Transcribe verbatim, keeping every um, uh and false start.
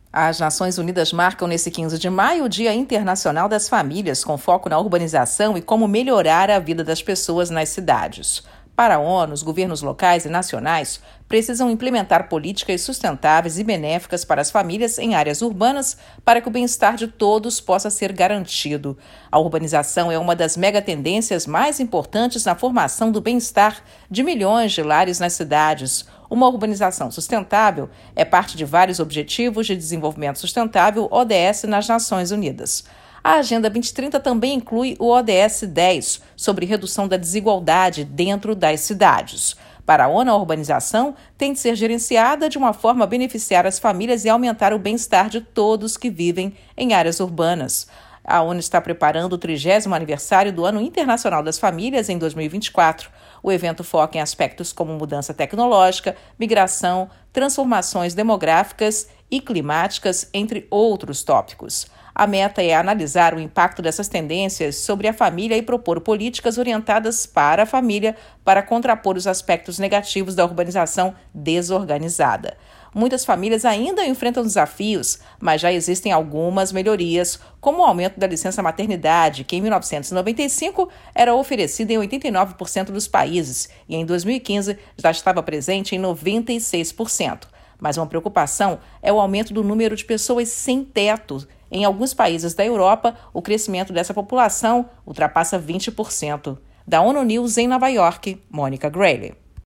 As Nações Unidas marcam nesse quinze de maio o Dia Internacional das Famílias, com foco na urbanização e como melhorar a vida das pessoas nas cidades. Para a ONU, os governos locais e nacionais precisam implementar políticas sustentáveis e benéficas para as famílias em áreas urbanas para que o bem-estar de todos possa ser garantido. A urbanização é uma das megatendências mais importantes na formação do bem-estar de milhões de lares nas cidades. Uma urbanização sustentável é parte de vários Objetivos de Desenvolvimento Sustentável, O D S, nas Nações Unidas. A Agenda vinte trinta também inclui o O D S dez, sobre redução da desigualdade dentro das cidades. Para a ONU, a urbanização tem de ser gerenciada de uma forma a beneficiar as famílias e aumentar o bem-estar de todos que vivem em áreas urbanas. A ONU está preparando o trigésimo aniversário do Ano Internacional das Famílias em dois mil e vinte e quatro. O evento foca em aspectos como mudança tecnológica, migração, transformações demográficas e climáticas, entre outros tópicos. A meta é analisar o impacto dessas tendências sobre a família e propor políticas orientadas para a família para contrapor os aspectos negativos da urbanização desorganizada. Muitas famílias ainda enfrentam desafios, mas já existem algumas melhorias, como o aumento da licença maternidade, que em mil novecentos e noventa e cinco era oferecida em oitenta e nove por cento dos países e em dois mil e quinze já estava presente em noventa e seis por cento. Mas uma preocupação é o aumento do número de pessoas sem teto. Em alguns países da Europa, o crescimento dessa população ultrapassa vinte por cento. Da ONU News em Nova York, Mônica Grayle.